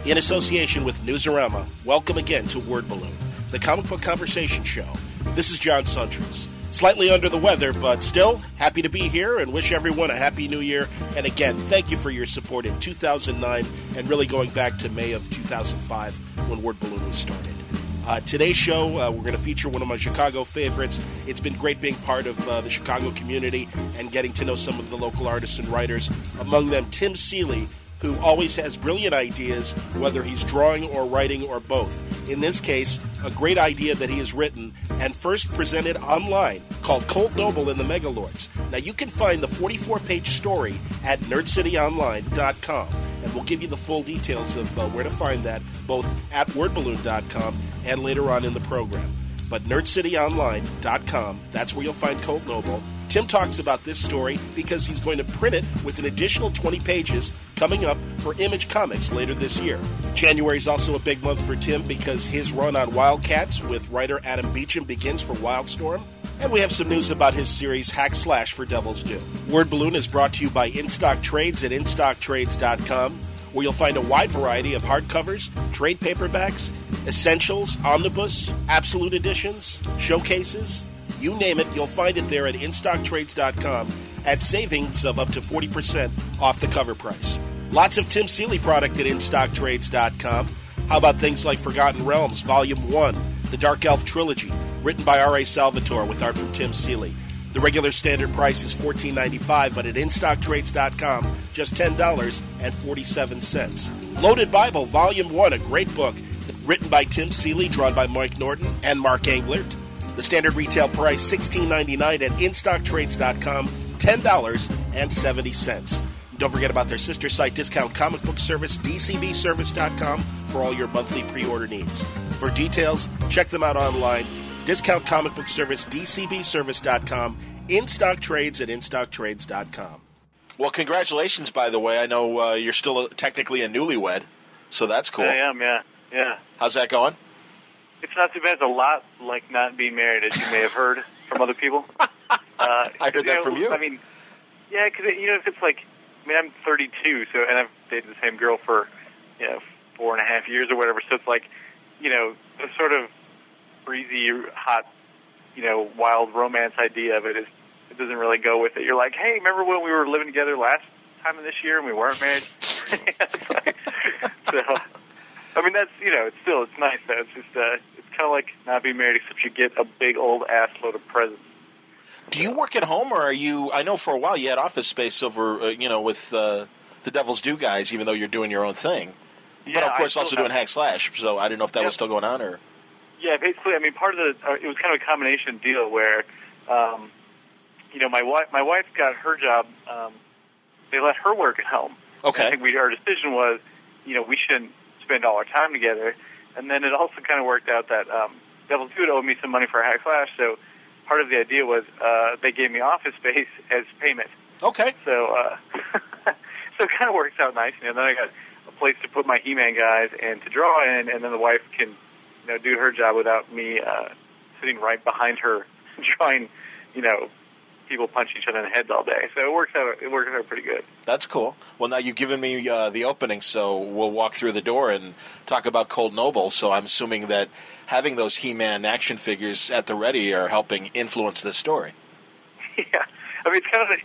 In association with Newsarama, welcome again to Word Balloon, the comic book conversation show. This is John Suntress. Slightly under the weather, but still happy to be here and wish everyone a happy new year. And again, thank you for your support in 2009 and really going back to May of 2005 when Word Balloon was started. Today's show, we're going to feature one of my Chicago favorites. It's been great being part of the Chicago community and getting to know some of the local artists and writers, among them Tim Seeley, who always has brilliant ideas, whether he's drawing or writing or both. In this case, a great idea that he has written and first presented online called Colt Noble and the Megalords. Now, you can find the 44-page story at nerdcityonline.com, and we'll give you the full details of where to find that, both at wordballoon.com and later on in the program. But nerdcityonline.com, that's where you'll find Colt Noble. Tim talks about this story because he's going to print it with an additional 20 pages coming up for Image Comics later this year. January is also a big month for Tim because his run on Wildcats with writer Adam Beecham begins for Wildstorm. And we have some news about his series Hack Slash for Devil's Due. Word Balloon is brought to you by InStock Trades at InStockTrades.com, where you'll find a wide variety of hardcovers, trade paperbacks, essentials, omnibus, absolute editions, showcases. You name it, you'll find it there at InStockTrades.com at savings of up to 40% off the cover price. Lots of Tim Seeley product at InStockTrades.com. How about things like Forgotten Realms, Volume 1, the Dark Elf Trilogy, written by R.A. Salvatore with art from Tim Seeley. The regular standard price is $14.95, but at InStockTrades.com, just $10.47. Loaded Bible, Volume 1, a great book, written by Tim Seeley, drawn by Mike Norton and Mark Englert. The standard retail price, $16.99 at InStockTrades.com, $10.70. Don't forget about their sister site, Discount Comic Book Service, DCBService.com, for all your monthly pre-order needs. For details, check them out online. Discount Comic Book Service, DCBService.com, InStock Trades at InStockTrades.com. Well, congratulations, by the way. I know you're still technically a newlywed, so that's cool. I am, yeah. How's that going? It's not too bad. It's a lot like not being married, as you may have heard from other people. I heard that from you. I mean, yeah, because, if it's like, I'm 32, and I've dated the same girl for, 4.5 years or whatever, so it's like, the sort of breezy, hot, wild romance idea of it doesn't really go with it. You're like, hey, remember when we were living together last time of this year and we weren't married? It's nice though. It's just, it's kind of like not being married, except you get a big old ass load of presents. Do you work at home, or are you? I know for a while you had office space over, with the Devil's Due guys, even though you're doing your own thing. Yeah, but of course, also doing Hack Slash. So I didn't know if that was still going on, or. Yeah, basically, part of it was kind of a combination deal where, my wife got her job. They let her work at home. Okay. And I think our decision was, we shouldn't spend all our time together. And then it also kind of worked out that Devil's Due owed me some money for Hack Slash, so part of the idea was they gave me office space as payment. Okay. So so it kind of works out nice. Then I got a place to put my He-Man guys and to draw in, and then the wife can do her job without me sitting right behind her drawing, people punch each other in the heads all day. So it works out pretty good. That's cool. Well, now you've given me the opening, so we'll walk through the door and talk about Colt Noble. So I'm assuming that having those He-Man action figures at the ready are helping influence this story. Yeah. It's kind of,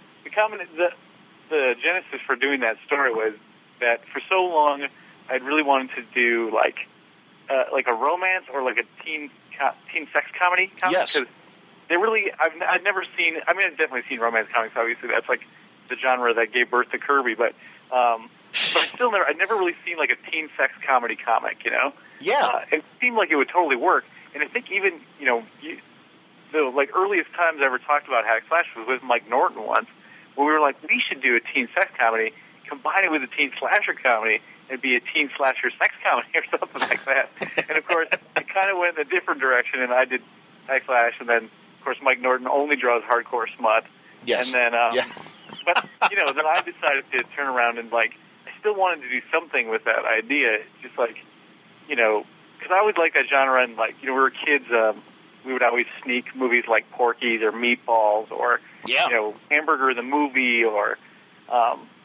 the genesis for doing that story was that for so long I'd really wanted to do like a romance or like a teen sex comedy comic. Yes. Because they really, I've never seen, I've definitely seen romance comics, obviously. That's like the genre that gave birth to Kirby, but I'd never really seen like a teen sex comedy comic, Yeah. It seemed like it would totally work. And I think even, the like earliest times I ever talked about Hack Slash was with Mike Norton once, where we were like, we should do a teen sex comedy, combine it with a teen slasher comedy, and be a teen slasher sex comedy or something like that. And of course, it kind of went in a different direction, and I did Hack Slash, and then of course Mike Norton only draws hardcore smut. Yes. And then, but then I decided to turn around and I still wanted to do something with that idea, just because I always liked that genre, and we were kids. We would always sneak movies like Porky's or Meatballs or Hamburger the movie or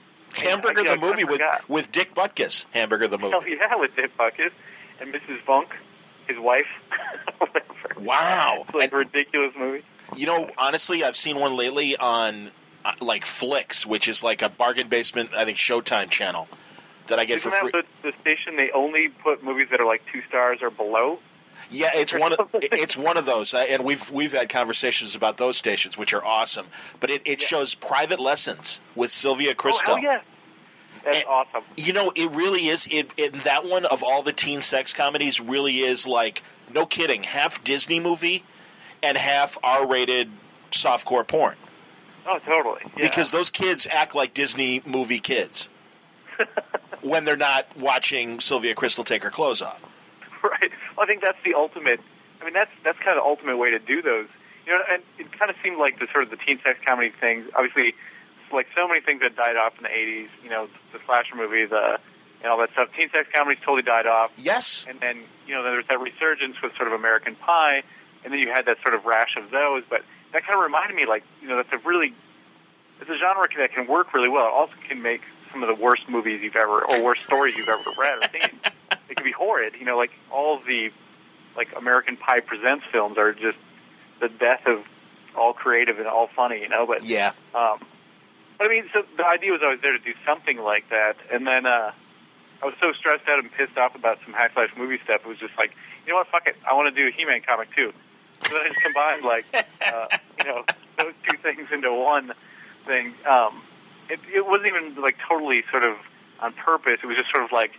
Hamburger the movie with Dick Butkus. Hamburger the movie. Oh yeah, with Dick Butkus and Mrs. Funk, his wife. Whatever. Wow, It's like a ridiculous movie. You know, honestly, I've seen one lately on like Flix, which is like a bargain basement, I think, Showtime channel that I get Isn't for free. that the station they only put movies that are like 2 stars or below? Yeah, it's one of those, and we've had conversations about those stations, which are awesome. But it shows Private Lessons with Sylvia Kristel. Oh, hell yeah. That's awesome. You know, it really is. That one of all the teen sex comedies really is like, no kidding, half Disney movie and half R-rated softcore porn. Oh, totally. Yeah. Because those kids act like Disney movie kids when they're not watching Sylvia Kristel take her clothes off. Right. Well, I think that's the ultimate. I mean, that's kind of the ultimate way to do those. You know, and it kind of seemed like the sort of the teen sex comedy things. Obviously, like so many things that died off in the '80s. You know, the slasher movie, and all that stuff. Teen sex comedies totally died off. Yes. And then there was that resurgence with sort of American Pie, and then you had that sort of rash of those. But that kind of reminded me, like, it's a genre that can work really well. It also can make some of the worst movies you've ever, or worst stories you've ever read or seen. It can be horrid. Like all of the, like, American Pie Presents films are just the death of all creative and all funny, But yeah. But I mean, so the idea was always there to do something like that, and then I was so stressed out and pissed off about some Hack/Slash movie stuff. It was just like, you know what, fuck it, I want to do a He-Man comic too. So then I just combined those two things into one thing. It wasn't even like totally sort of on purpose. It was just sort of like,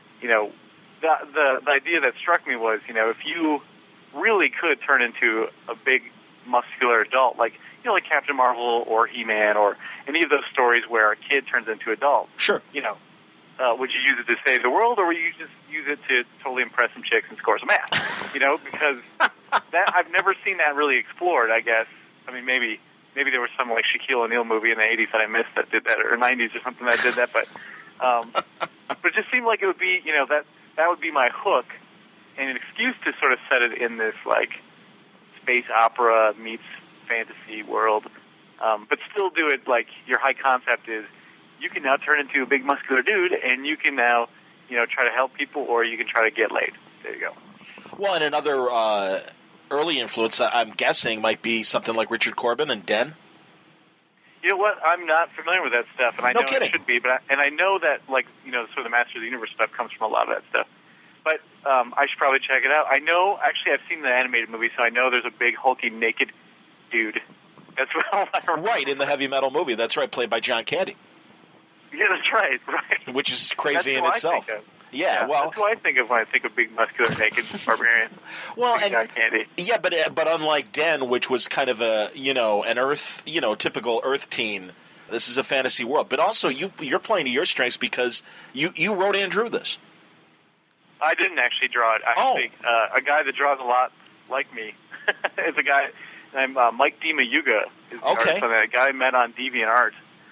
the idea that struck me was, if you really could turn into a big muscular adult, like Captain Marvel or He-Man or any of those stories where a kid turns into adult. Sure. Would you use it to save the world, or would you just use it to totally impress some chicks and score some ass? Because that I've never seen that really explored, I guess. I mean, maybe there was some like Shaquille O'Neal movie in the 80s that I missed that did that, or 90s or something that did that, but it just seemed like it would be, that would be my hook and an excuse to sort of set it in this like space opera meets fantasy world, but still do it like your high concept is you can now turn into a big muscular dude and you can now, try to help people, or you can try to get laid. There you go. Well, and another early influence, I'm guessing, might be something like Richard Corbin and Den. You know what? I'm not familiar with that stuff, and I know it should be, but I know that, like, sort of the Master of the Universe stuff comes from a lot of that stuff. But I should probably check it out. I know, actually, I've seen the animated movie, so I know there's a big, hulky, naked dude. That's what I remember. Right, in the heavy metal movie. That's right, played by John Candy. Yeah, that's right. Which is crazy in that's itself. Yeah, well, that's what I think of when I think of big, muscular, naked barbarian. Well, and John Candy. Yeah, but unlike Den, which was kind of a an Earth, typical Earth teen, this is a fantasy world. But also, you're playing to your strengths because you wrote and drew this. I didn't actually draw it. Actually, a guy that draws a lot like me is a guy named Mike DiMayuga. Is the artist on that. A guy I met on DeviantArt.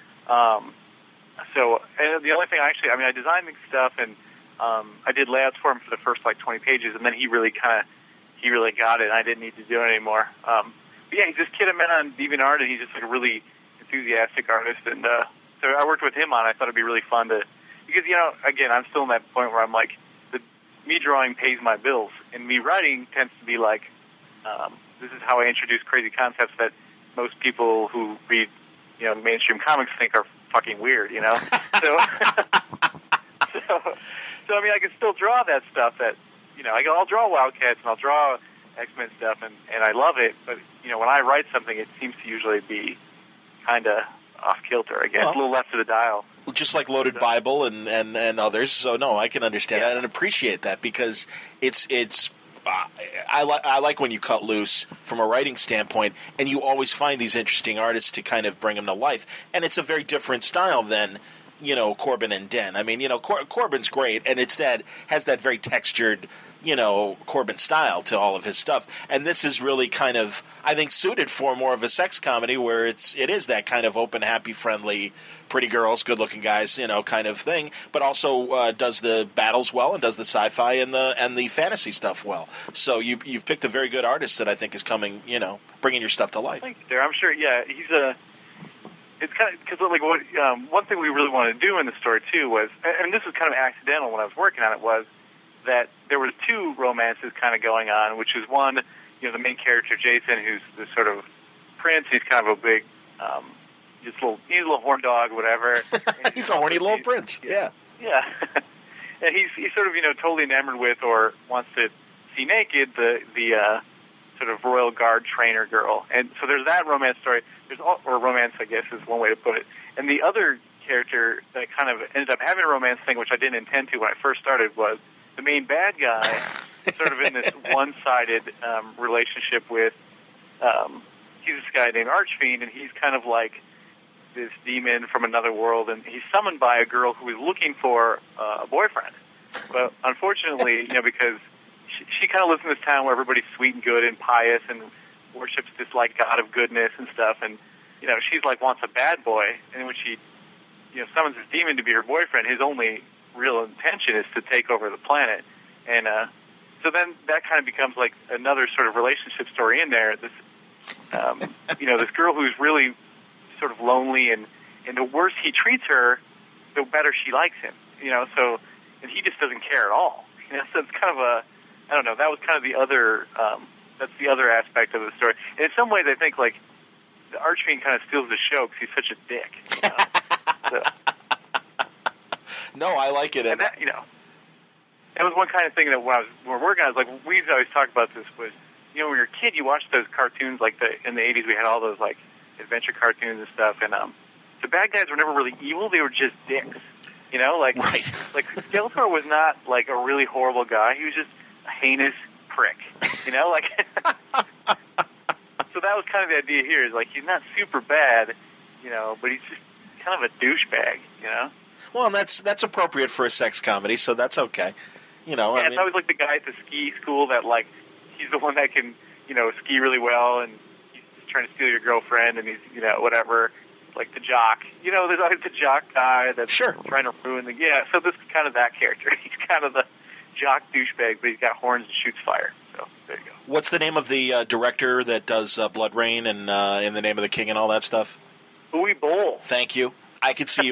And the only thing I designed the stuff and I did layouts for him for the first 20 pages, and then he really got it, and I didn't need to do it anymore. But yeah, he's this kid I met on DeviantArt, and he's just like a really enthusiastic artist, and so I worked with him on it. I thought it'd be really fun because again, I'm still in that point where I'm like, me drawing pays my bills, and me writing tends to be like, this is how I introduce crazy concepts that most people who read, mainstream comics think are fucking weird, So, so I mean, I can still draw that stuff that, I'll draw Wildcats and I'll draw X-Men stuff, and I love it, but, when I write something, it seems to usually be kind of off-kilter, I guess, a little left to the dial. Just like Loaded Bible and others, so no, I can understand that and appreciate that because it's I like when you cut loose from a writing standpoint, and you always find these interesting artists to kind of bring them to life, and it's a very different style than Corbin and Den. I mean, Corbin's great, and has that very textured, Corbin style to all of his stuff. And this is really kind of, I think, suited for more of a sex comedy where it is that kind of open, happy, friendly, pretty girls, good-looking guys, kind of thing, but also does the battles well and does the sci-fi and the fantasy stuff well. So you've picked a very good artist that I think is coming, bringing your stuff to life. Thanks, there. I'm sure, yeah, it's kind of because like what one thing we really wanted to do in the story too was, and this was kind of accidental when I was working on it, was that there was two romances kind of going on, which is one, you know, the main character Jason, who's the sort of prince. He's kind of a big, he's a little horn dog, whatever. He's a horny little prince. Yeah. Yeah. And he's sort of, you know, totally enamored with or wants to see naked the sort of royal guard trainer girl. And so there's that romance story. Or romance, I guess, is one way to put it. And the other character that kind of ended up having a romance thing, which I didn't intend to when I first started, was the main bad guy, sort of in this one-sided relationship with, he's this guy named Archfiend, and he's kind of like this demon from another world, and he's summoned by a girl who is looking for a boyfriend. But unfortunately, you know, because she kind of lives in this town where everybody's sweet and good and pious and worships this like god of goodness and stuff, and you know, she's like wants a bad boy, and when she, you know, summons this demon to be her boyfriend, his only real intention is to take over the planet. And so then that kind of becomes like another sort of relationship story in there. This you know, this girl who's really sort of lonely, and the worse he treats her, the better she likes him, you know, so, and he just doesn't care at all, you know, so it's kind of a, I don't know, that was kind of the other, that's the other aspect of the story. And in some ways, I think, like, the Archfiend kind of steals the show because he's such a dick, you know? So. No, I like it. And that, you know, that was one kind of thing that when we were working on, I was like, we always talk about this was, you know, when you're a kid, you watch those cartoons, like in the 80s, we had all those, like, adventure cartoons and stuff, and the bad guys were never really evil, they were just dicks, you know, like, right. Like Skeletor was not, like, a really horrible guy, he was just a heinous prick, you know, like, so that was kind of the idea here, is like, he's not super bad, you know, but he's just kind of a douchebag, you know? Well, and that's appropriate for a sex comedy, so that's okay, you know. Yeah, I mean, it's always like the guy at the ski school that, like, he's the one that can, you know, ski really well, and trying to steal your girlfriend, and he's, you know, whatever, like the jock. You know, there's always the jock guy that's trying to ruin the... Yeah, so this is kind of that character. He's kind of the jock douchebag, but he's got horns and shoots fire. So, there you go. What's the name of the director that does Blood Rain and In the Name of the King and all that stuff? Uwe Boll. Thank you. I could see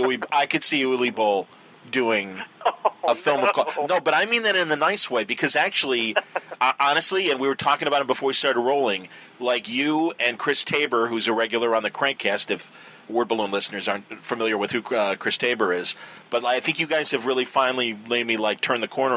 Uwe Boll doing a film of... No, but I mean that in the nice way, because actually, honestly, and we were talking about it before we started rolling, like you and Chris Tabor, who's a regular on the Crankcast, if Word Balloon listeners aren't familiar with who Chris Tabor is, but I think you guys have really finally made me, like, turn the corner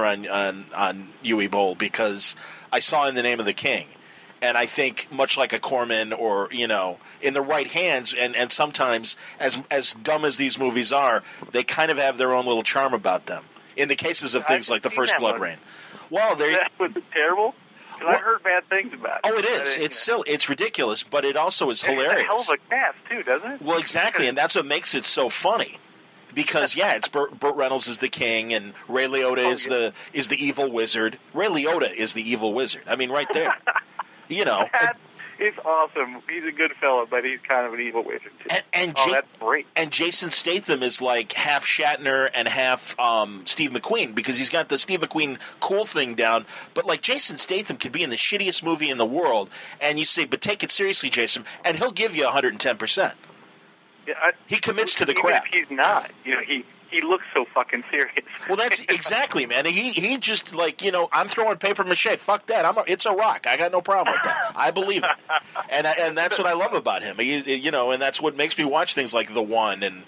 on Uwe Boll, because I saw In the Name of the King. And I think, much like a Corman or, you know, in the right hands, and sometimes, as dumb as these movies are, they kind of have their own little charm about them. In the cases of things like the first Blood Rain. Well, was it terrible? Because I heard bad things about it. Oh, it is. It's still, it's ridiculous, but it also is hilarious. It's a hell of a cast, too, doesn't it? Well, exactly, and that's what makes it so funny. Because it's Burt Reynolds is the king, and Ray Liotta is the evil wizard. Ray Liotta is the evil wizard. I mean, right there. You know, he's awesome. He's a good fellow, but he's kind of an evil wizard too. That's great. And Jason Statham is like half Shatner and half Steve McQueen, because he's got the Steve McQueen cool thing down. But like, Jason Statham could be in the shittiest movie in the world, and you say, "But take it seriously, Jason," and he'll give you 110%. Yeah, he commits to the crap. Even if he's not, you know, he looks so fucking serious. Well, that's exactly, man. He just, like, you know, I'm throwing paper mache. Fuck that. It's a rock. I got no problem with that. I believe it, and that's what I love about him. You know, and that's what makes me watch things like The One and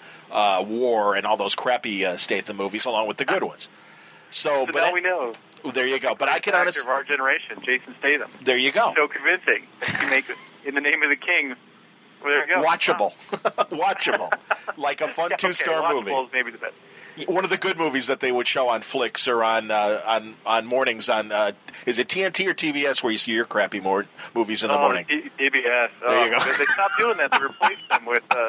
War and all those crappy Statham movies, along with the good ones. So but now we know. There you go. But I can honestly, of our generation, Jason Statham. There you go. So convincing. You make it In the Name of the King. Well, there you go. Watchable. Watchable. Like a fun two-star movie. Watchable is maybe the best. One of the good movies that they would show on Flicks or on mornings on is it TNT or TBS where you see your crappy movies in the morning? TBS. There you go. They stopped doing that. They replaced them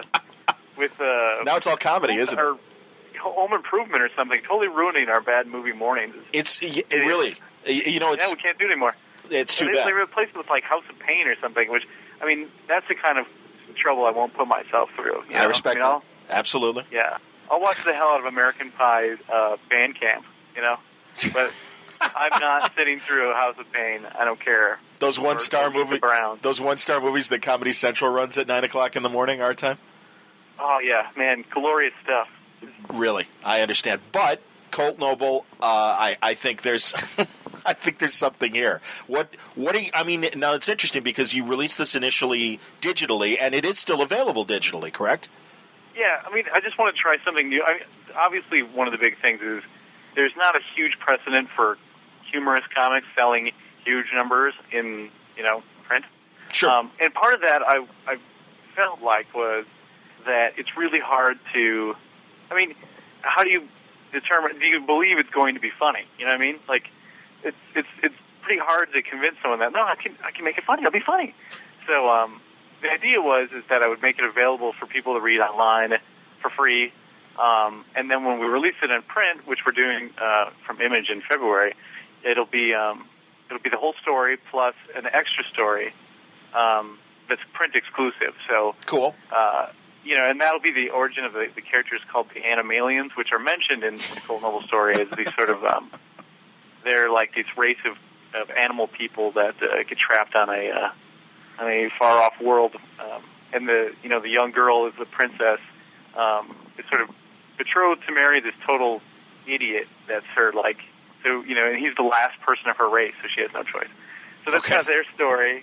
with now it's all comedy, isn't it? Or Home Improvement or something. Totally ruining our bad movie mornings. Really. You know, we can't do it anymore. It's too bad. They replaced it with like House of Pain or something, which, I mean, that's the kind of trouble I won't put myself through. I respect that. Absolutely. Yeah. I'll watch the hell out of American Pie Bandcamp, you know, but I'm not sitting through a House of Pain. I don't care. Those one-star movies that Comedy Central runs at 9 o'clock in the morning, our time? Oh yeah, man, glorious stuff. Really, I understand. But Colt Noble, I think there's I think there's something here. What are you, I mean, now it's interesting because you released this initially digitally, and it is still available digitally, correct? Yeah, I mean, I just want to try something new. I mean, obviously, one of the big things is there's not a huge precedent for humorous comics selling huge numbers in, print. Sure. And part of that I felt like was that it's really hard to, I mean, how do you determine, do you believe it's going to be funny? You know what I mean? Like, it's pretty hard to convince someone that, no, I can make it funny, it'll be funny. So, the idea is that I would make it available for people to read online for free, and then when we release it in print, which we're doing from Image in February, it'll be the whole story plus an extra story that's print exclusive. So cool. And that'll be the origin of the characters called the Animalians, which are mentioned in the Colt Noble story as these sort of they're like this race of animal people that get trapped on a far off world, and the young girl is the princess, is sort of betrothed to marry this total idiot that's her and he's the last person of her race, so she has no choice. So that's kind of their story.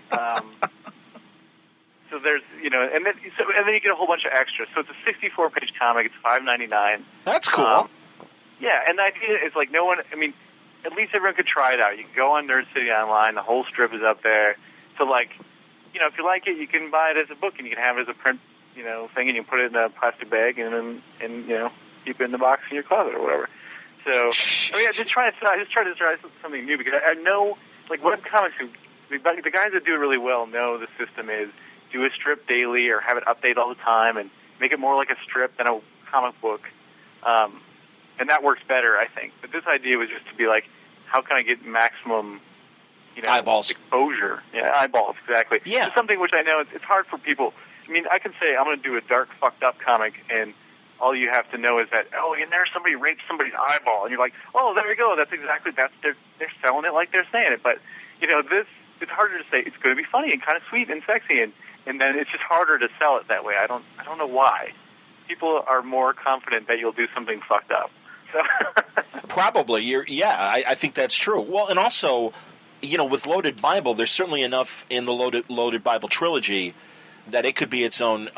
So there's and then you get a whole bunch of extras. So it's a 64-page comic. It's $5.99. That's cool. Yeah, and the idea is no one. I mean, at least everyone could try it out. You can go on Nerd City Online. The whole strip is up there. So if you like it, you can buy it as a book, and you can have it as a print, thing, and you can put it in a plastic bag and keep it in the box in your closet or whatever. So, I mean, I just try to try something new because I know, webcomics, the guys that do it really well know the system is do a strip daily or have it update all the time and make it more like a strip than a comic book. And that works better, I think. But this idea was just to be how can I get maximum eyeballs exposure. Yeah, eyeballs, exactly. Yeah. It's something which I know it's hard for people. I mean, I can say I'm going to do a dark, fucked up comic, and all you have to know is that, and there somebody raped somebody's eyeball, and you're like, oh, there we go. They're selling it like they're saying it. But it's harder to say it's going to be funny and kind of sweet and sexy, and then it's just harder to sell it that way. I don't know why. People are more confident that you'll do something fucked up. So Probably. I think that's true. Well, and also, with Loaded Bible, there's certainly enough in the Loaded Bible trilogy that it could be its own,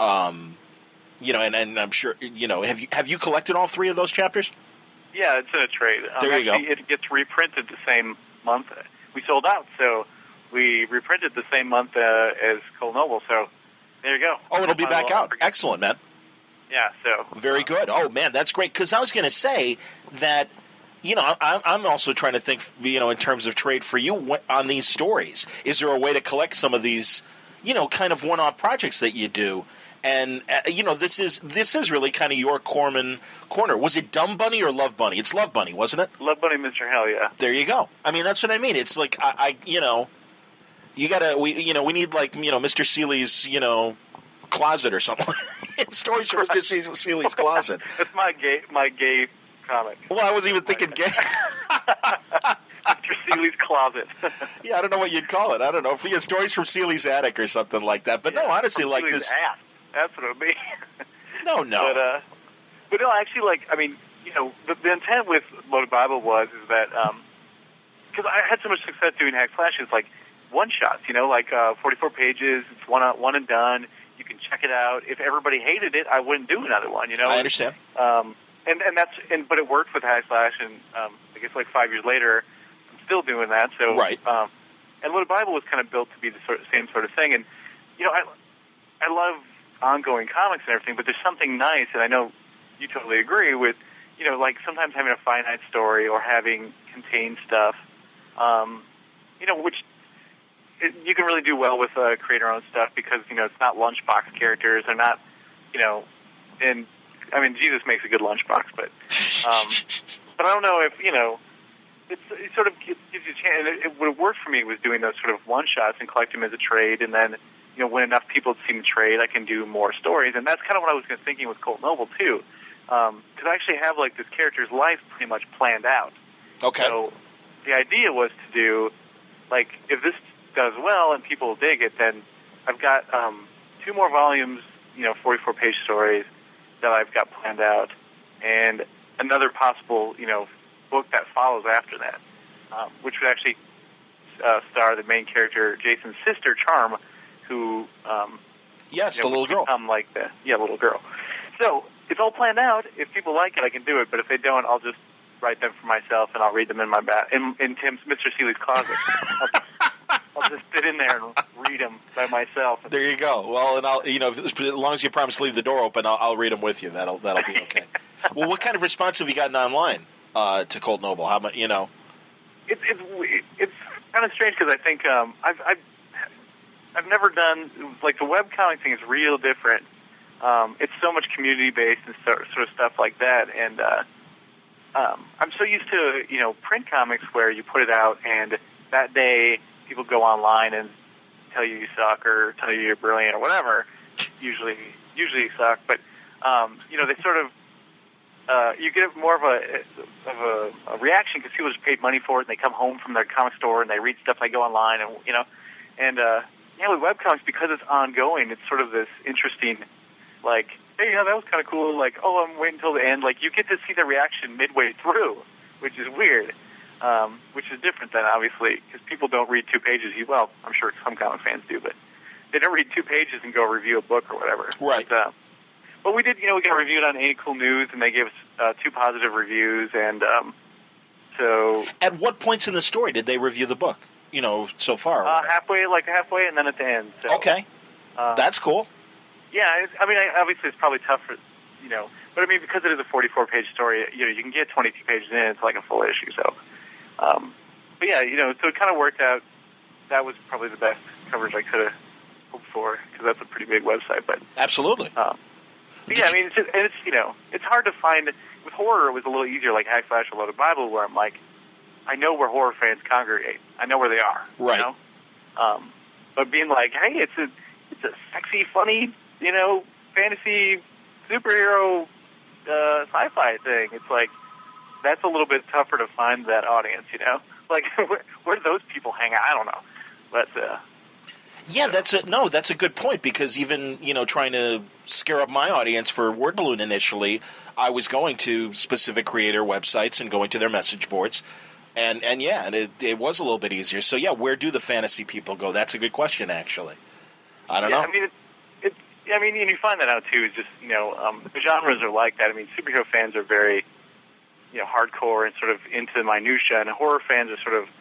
and I'm sure, have you collected all three of those chapters? Yeah, it's in a trade. There you go. It gets reprinted the same month. We sold out, so we reprinted the same month as Colt Noble, so there you go. Oh, it'll be back out. Excellent, man. Yeah, so. Very good. Oh, man, that's great. Because I was going to say that, I'm also trying to think, in terms of trade for you on these stories. Is there a way to collect some of these, kind of one-off projects that you do? And, this is really kind of your Corman corner. Was it Dumb Bunny or Love Bunny? It's Love Bunny, wasn't it? Love Bunny, Mr. Hell, yeah. There you go. I mean, that's what I mean. It's like, we need Mr. Seeley's, closet or something. Stories from Mr. Seeley's closet. That's my gay comic. Well, I wasn't even thinking gay. Mr. Seeley's closet. Yeah, I don't know what you'd call it. I don't know. If he had Stories from Seeley's attic or something like that. But no, honestly, like Seeley's this. Ass. That's what it would be. No. But no, actually, the intent with Loaded Bible is that because I had so much success doing hack slashes, one shots, 44 pages, it's one and done. You can check it out. If everybody hated it, I wouldn't do another one. I understand. But it worked with hack slash, and I guess 5 years later, I'm still doing that. So right. And Loaded Bible was kind of built to be the same sort of thing. And I love ongoing comics and everything, but there's something nice, and I know you totally agree with, sometimes having a finite story or having contained stuff, which you can really do well with creator-owned stuff because, it's not lunchbox characters. They're not, and, I mean, Jesus makes a good lunchbox, but I don't know if, it sort of gives you a chance. What worked for me was doing those sort of one-shots and collect them as a trade, and then, when enough people see the trade, I can do more stories. And that's kind of what I was thinking with Colt Noble, too. Because I actually have, this character's life pretty much planned out. Okay. So the idea was to do, if this does well and people dig it, then I've got 2 more volumes, 44-page stories, that I've got planned out, and another possible, book that follows after that, which would actually star the main character, Jason's sister, Charm, who the little girl. Like little girl. So it's all planned out. If people like it, I can do it. But if they don't, I'll just write them for myself, and I'll read them in my in Tim's Mr. Seeley's closet. I'll just sit in there and read them by myself. There you go. Well, and I'll, as long as you promise to leave the door open, I'll read them with you. That'll be okay. Well, what kind of response have you gotten online to Colt Noble? How much, It's kind of strange because I think I've never done, like, the webcomic thing is real different. It's so much community-based and sort of stuff like that, and I'm so used to, print comics where you put it out, and that day people go online and tell you suck or tell you you're brilliant or whatever. Usually you suck, but, they sort of, you get more of a reaction because people just paid money for it, and they come home from their comic store and they read stuff. They go online, and with webcomics, because it's ongoing, it's sort of this interesting, like, hey, that was kind of cool. Like, oh, I'm waiting until the end. Like, you get to see the reaction midway through, which is weird, which is different than, obviously, because people don't read 2 pages. Well, I'm sure some comic fans do, but they don't read 2 pages and go review a book or whatever. Right. But we did, we got reviewed on Ain't It Cool News, and they gave us 2 positive reviews, and so... At what points in the story did they review the book, so far? Halfway, and then at the end. So, okay. That's cool. Yeah, obviously it's probably tough for, but because it is a 44-page story, you can get 22 pages in, it's like a full issue, so. But yeah, so it kind of worked out. That was probably the best coverage I could have hoped for, because that's a pretty big website, but. Absolutely. Yeah, it's hard to find. With horror, it was a little easier, like Hack Slash or Loaded Bible, where I'm like, I know where horror fans congregate. I know where they are. Right. But being like, hey, it's a sexy, funny, fantasy superhero sci-fi thing. It's like, that's a little bit tougher to find that audience. Like where do those people hang out? I don't know, but. Yeah, that's a good point, because even, trying to scare up my audience for Word Balloon initially, I was going to specific creator websites and going to their message boards, and it was a little bit easier. So yeah, where do the fantasy people go? That's a good question, actually. I don't know. And you find that out too. Is just the genres are like that. Superhero fans are very, hardcore and sort of into the minutia, and horror fans are sort of,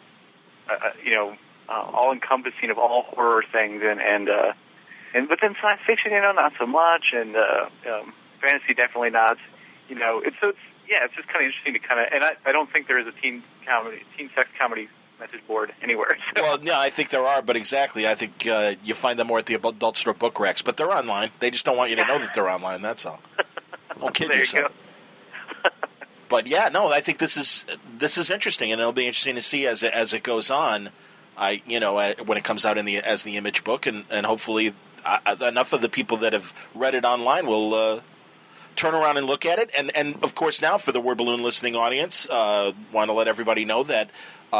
all-encompassing of all horror things, but then science fiction, not so much, and fantasy definitely not. It's just kind of interesting to and I don't think there is a teen sex comedy message board anywhere. So. Well, yeah, I think there are, but exactly, I think you find them more at the adult store book racks, but they're online. They just don't want you to know that they're online. That's all. Don't kid yourself. But yeah, no, I think this is interesting, and it'll be interesting to see as it goes on. When it comes out as the image book, and hopefully enough of the people that have read it online will turn around and look at it. And of course, now for the Word Balloon listening audience, want to let everybody know that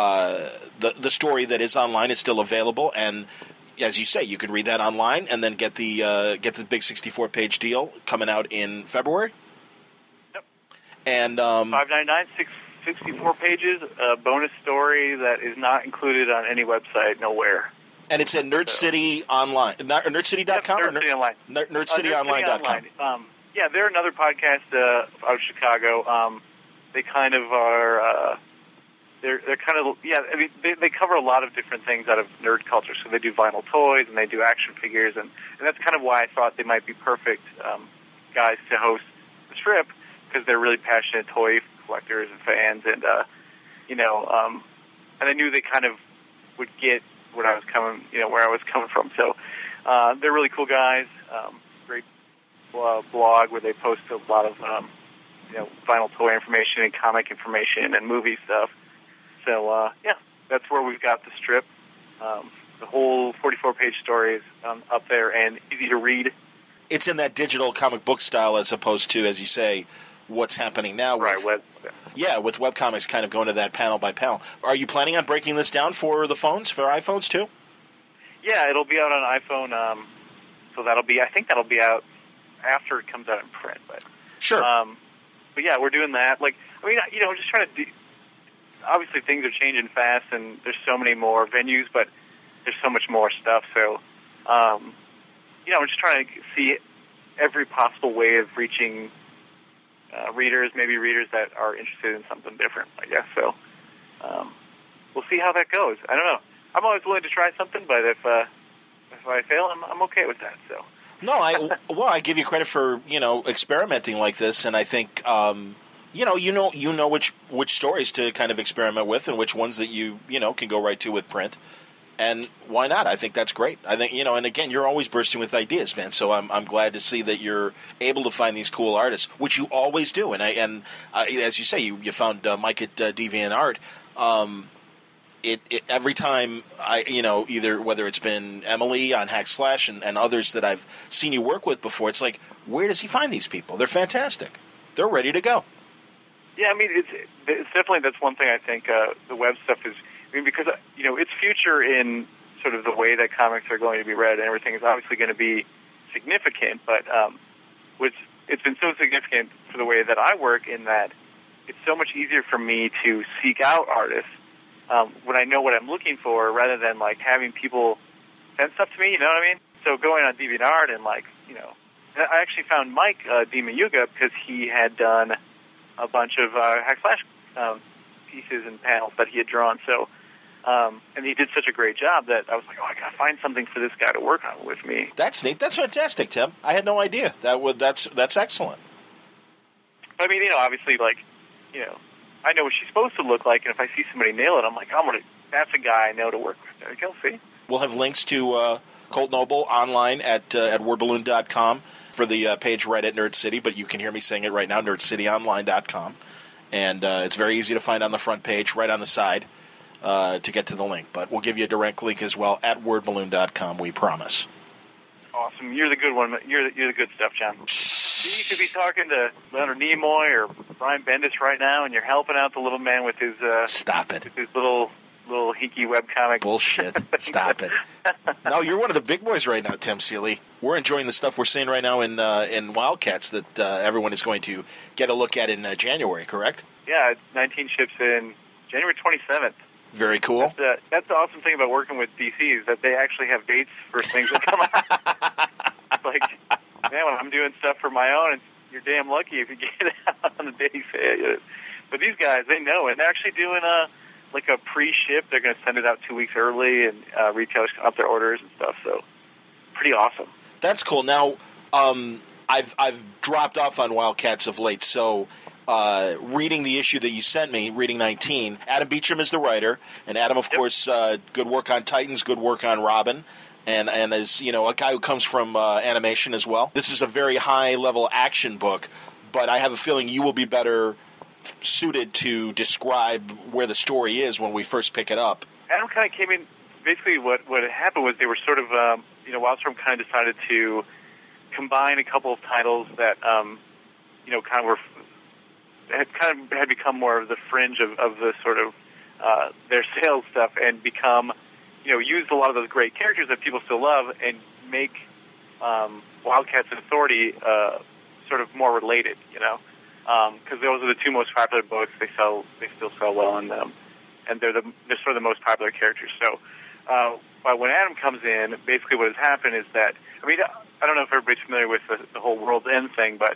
the story that is online is still available, and as you say, you can read that online and then get the big 64-page deal coming out in February. Yep. And $5.99, 64 pages, a bonus story that is not included on any website, nowhere. And it's at Nerd City Online. NerdCity.com? Yep, Nerd City Online. NerdCityOnline.com. Yeah, they're another podcast out of Chicago. They kind of are, they're kind of, they cover a lot of different things out of nerd culture. So they do vinyl toys, and they do action figures, and that's kind of why I thought they might be perfect guys to host the strip, because they're really passionate toy collectors and fans, and and I knew they kind of would get where I was coming from. So they're really cool guys. Great blog where they post a lot of vinyl toy information and comic information and movie stuff. So that's where we've got the strip. The whole 44-page story is up there and easy to read. It's in that digital comic book style, as opposed to, as you say, what's happening now. With webcomics kind of going to that panel by panel. Are you planning on breaking this down for the phones, for iPhones too? Yeah, it'll be out on iPhone. So I think that'll be out after it comes out in print. But Sure. But yeah, we're doing that. Like, I mean, just trying to obviously things are changing fast, and there's so many more venues, but there's so much more stuff. So, we're just trying to see every possible way of reaching readers, maybe readers that are interested in something different, I guess. So, we'll see how that goes. I don't know. I'm always willing to try something, but if I fail, I'm okay with that. So. No, I give you credit for experimenting like this, and I think you know which stories to kind of experiment with, and which ones that you can go right to with print, and why not? I think that's great. I think and again, you're always bursting with ideas, man. So I'm glad to see that you're able to find these cool artists, which you always do. And as you say, you found Mike at DeviantArt. It every time either whether it's been Emily on Hackslash and others that I've seen you work with before, it's like, where does he find these people? They're fantastic. They're ready to go. Yeah, I mean, it's definitely, that's one thing I think the web stuff is, because its future in sort of the way that comics are going to be read and everything is obviously going to be significant, but it's been so significant for the way that I work in that it's so much easier for me to seek out artists when I know what I'm looking for, rather than like having people send stuff to me. You know what I mean? So going on DeviantArt and I actually found Mike DiMayuga because he had done a bunch of Hackslash pieces and panels that he had drawn. So and he did such a great job that I was like, I gotta find something for this guy to work on with me. That's neat. That's fantastic, Tim. I had no idea. That's excellent. I mean, obviously, I know what she's supposed to look like, and if I see somebody nail it, I'm like, that's a guy I know to work with. There you go, see? We'll have links to Colt Noble online at wordballoon.com for the page right at Nerd City, but you can hear me saying it right now, nerdcityonline.com. And it's very easy to find on the front page, right on the side, to get to the link. But we'll give you a direct link as well at wordballoon.com, we promise. Awesome. You're the good one. You're the good stuff, John. You could be talking to Leonard Nimoy or Brian Bendis right now, and you're helping out the little man with his stop it, with his little hinky webcomic. Bullshit. Stop it. No, you're one of the big boys right now, Tim Seeley. We're enjoying the stuff we're seeing right now in Wildcats that everyone is going to get a look at in January, correct? Yeah, 19 ships in January 27th. Very cool. That's the awesome thing about working with DC is that they actually have dates for things that come out. Like, man, when I'm doing stuff for my own, you're damn lucky if you get it out on the day you say it. But these guys, they know, and they're actually doing a pre-ship. They're going to send it out 2 weeks early, and retailers can up their orders and stuff. So, pretty awesome. That's cool. Now, I've dropped off on Wildcats of late, so reading the issue that you sent me, reading 19, Adam Beecham is the writer, and Adam, of course, good work on Titans, good work on Robin, and is, a guy who comes from animation as well. This is a very high-level action book, but I have a feeling you will be better suited to describe where the story is when we first pick it up. Adam kind of came in, basically what had happened was they were sort of, Wildstorm kind of decided to combine a couple of titles that, had become more of the fringe of the sort of their sales stuff, and become, used a lot of those great characters that people still love and make Wildcats and Authority sort of more related, because those are the two most popular books. They still sell well in them, and they're sort of the most popular characters. So, but when Adam comes in, basically what has happened is that, I don't know if everybody's familiar with the whole World's End thing, but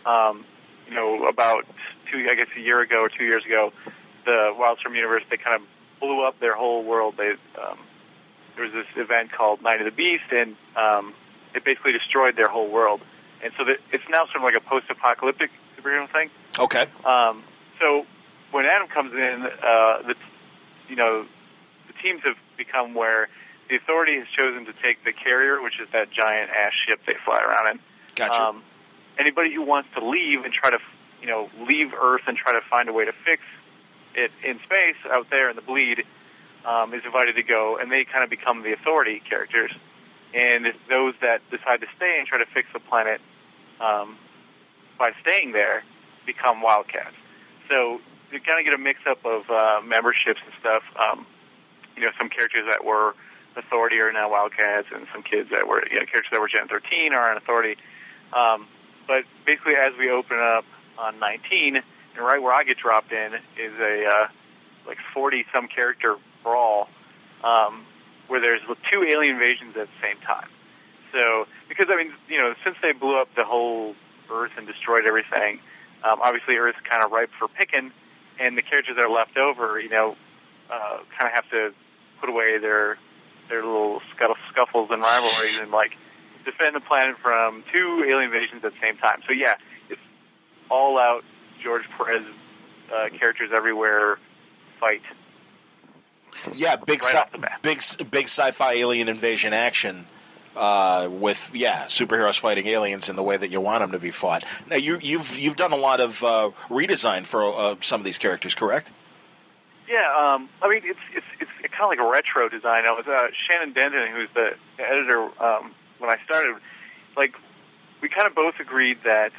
about a year ago or 2 years ago, the Wildstorm universe, they kind of blew up their whole world. There was this event called Night of the Beast, and it basically destroyed their whole world. And so it's now sort of like a post-apocalyptic superhero thing. Okay. So when Adam comes in, the teams have become where the Authority has chosen to take the Carrier, which is that giant ash ship they fly around in. Gotcha. Anybody who wants to leave and try to, leave Earth and try to find a way to fix it in space out there in the bleed, is invited to go, and they kind of become the Authority characters. And those that decide to stay and try to fix the planet by staying there become Wildcats. So you kind of get a mix-up of memberships and stuff. Some characters that were Authority are now Wildcats, and some kids that were, characters that were Gen 13 are on Authority. But basically, as we open up on 19, and right where I get dropped in is a like 40-some character brawl where there's 2 alien invasions at the same time. So, because, I mean, since they blew up the whole Earth and destroyed everything, obviously Earth's kind of ripe for picking, and the characters that are left over, kind of have to put away their little scuffles and rivalries and, like, defend the planet from 2 alien invasions at the same time. So, yeah, it's all-out George Perez characters everywhere fight. Yeah, big sci-fi alien invasion action with superheroes fighting aliens in the way that you want them to be fought. Now you've done a lot of redesign for some of these characters, correct? Yeah, I mean it's kind of like a retro design. It was Shannon Denton, who's the editor when I started. Like, we kind of both agreed that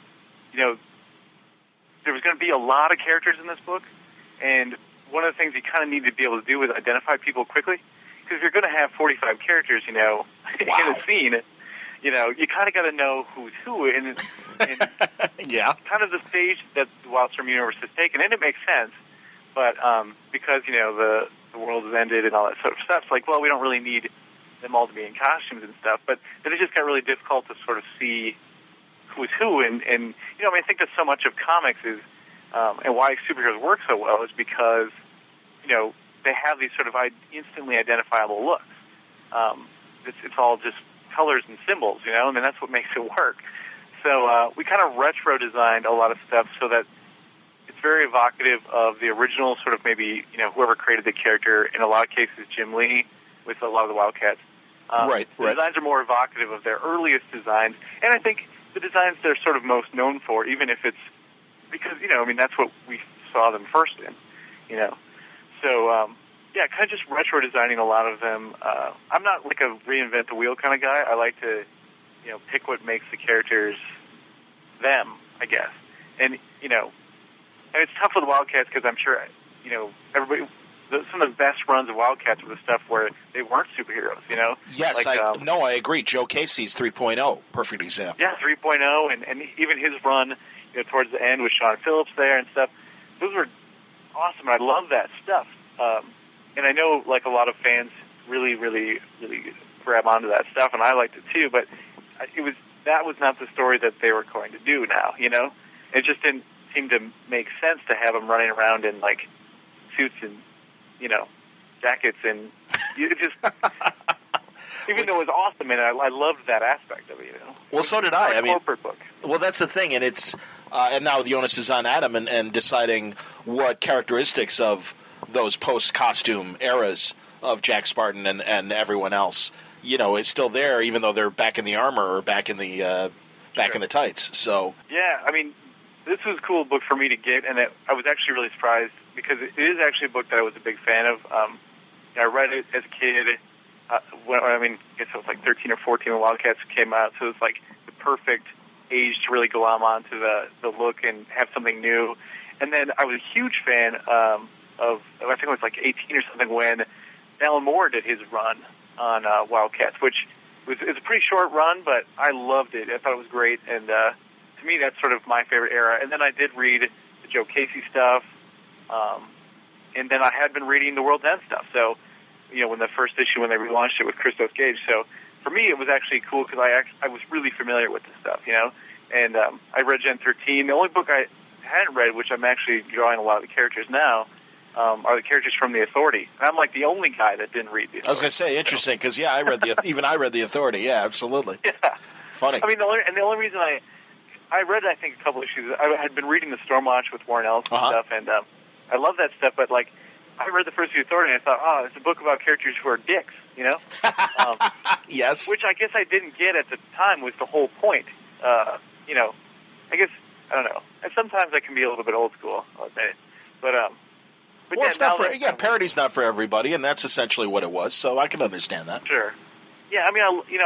there was going to be a lot of characters in this book, and one of the things you kind of need to be able to do is identify people quickly, because if you're going to have 45 characters, in a scene, you kind of got to know who's who, and yeah, kind of the stage that the Wildstorm universe has taken, and it makes sense, but because the world has ended and all that sort of stuff, it's like, well, we don't really need them all to be in costumes and stuff, but then it just got really difficult to sort of see who's who, and I think that so much of comics is, and why superheroes work so well is because, they have these sort of instantly identifiable looks. It's all just colors and symbols, and that's what makes it work. So we kind of retro designed a lot of stuff so that it's very evocative of the original sort of maybe, whoever created the character, in a lot of cases Jim Lee with a lot of the Wildcats. Right. The designs are more evocative of their earliest designs, and I think the designs they're sort of most known for, even if it's because, that's what we saw them first in, So, kind of just retro designing a lot of them. I'm not like a reinvent the wheel kind of guy. I like to, pick what makes the characters them, I guess. And, and it's tough with Wildcats because I'm sure, everybody, some of the best runs of Wildcats were the stuff where they weren't superheroes, Yes, like, I agree. Joe Casey's 3.0, perfect example. Yeah, 3.0, and even his run, towards the end with Sean Phillips there and stuff. Those were awesome, and I love that stuff. And I know, like, a lot of fans really, really, really grab onto that stuff, and I liked it too, but that was not the story that they were going to do now, It just didn't seem to make sense to have them running around in, like, suits and, jackets, and it just... Even though it was awesome, and I loved that aspect of it, Well, so did I. Corporate book. Well, that's the thing, and it's and now the onus is on Adam and deciding what characteristics of those post-costume eras of Jack Spartan and everyone else, is still there, even though they're back in the armor or back in the in the tights. So yeah, this was a cool book for me to get, and I was actually really surprised because it is actually a book that I was a big fan of. I read it as a kid. I guess it was like 13 or 14 when Wildcats came out, so it was like the perfect age to really glom onto the look and have something new. And then I was a huge fan of, I think it was like 18 or something, when Alan Moore did his run on Wildcats, which it's a pretty short run, but I loved it. I thought it was great, and to me that's sort of my favorite era. And then I did read the Joe Casey stuff, and then I had been reading the World's End stuff, so when the first issue, when they relaunched it with Christos Gage. So for me, it was actually cool because I was really familiar with this stuff, And I read Gen 13. The only book I hadn't read, which I'm actually drawing a lot of the characters now, are the characters from The Authority. And I'm like the only guy that didn't read The Authority. I was going to say, interesting, because, I read I read The Authority. Yeah, absolutely. Yeah. Funny. The only reason I read, I think, a couple issues. I had been reading the Stormwatch with Warren Ellis and stuff, and I love that stuff, but, like, I read the first The Authority, and I thought, it's a book about characters who are dicks, Yes. Which I guess I didn't get at the time was the whole point. I guess, I don't know. And sometimes I can be a little bit old school, I'll admit. But well, yeah, it's not parody's not for everybody, and that's essentially what it was, so I can understand that. Sure. Yeah, I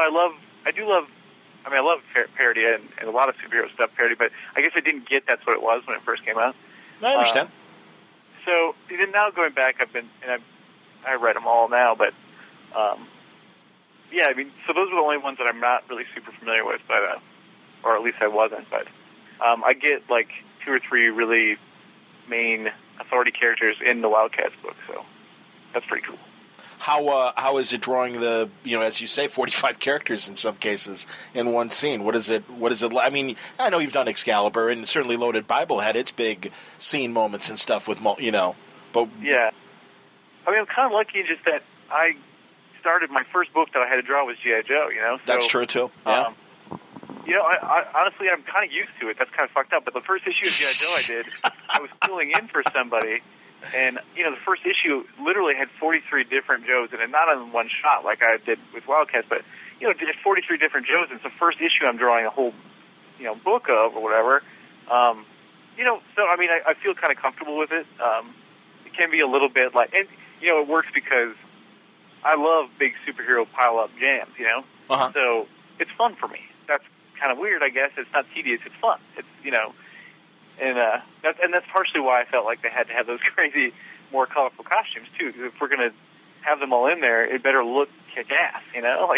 love parody and a lot of superhero stuff parody, but I guess I didn't get that's what it was when it first came out. I understand. So even now going back, I read them all now, but so those are the only ones that I'm not really super familiar with. But or at least I wasn't. But I get like 2 or 3 really main authority characters in the Wildcats book, so that's pretty cool. How is it drawing the, as you say, 45 characters in some cases in one scene? What is it? I mean, I know you've done Excalibur, and certainly Loaded Bible had its big scene moments and stuff with, but yeah. I mean, I'm kind of lucky just that I started, my first book that I had to draw was G.I. Joe, So, that's true too. Yeah. I honestly, I'm kind of used to it. That's kind of fucked up. But the first issue of G.I. Joe I did, I was filling in for somebody. And, the first issue literally had 43 different Joes in it, not in one shot like I did with Wildcats, but, did 43 different Joes. And it's the first issue I'm drawing a whole, book of or whatever. So, I mean, I feel kind of comfortable with it. It can be a little bit like, and, it works because I love big superhero pile-up jams, Uh-huh. So it's fun for me. That's kind of weird, I guess. It's not tedious. It's fun. It's, and that's partially why I felt like they had to have those crazy, more colorful costumes too. Because if we're gonna have them all in there, it better look kick-ass, like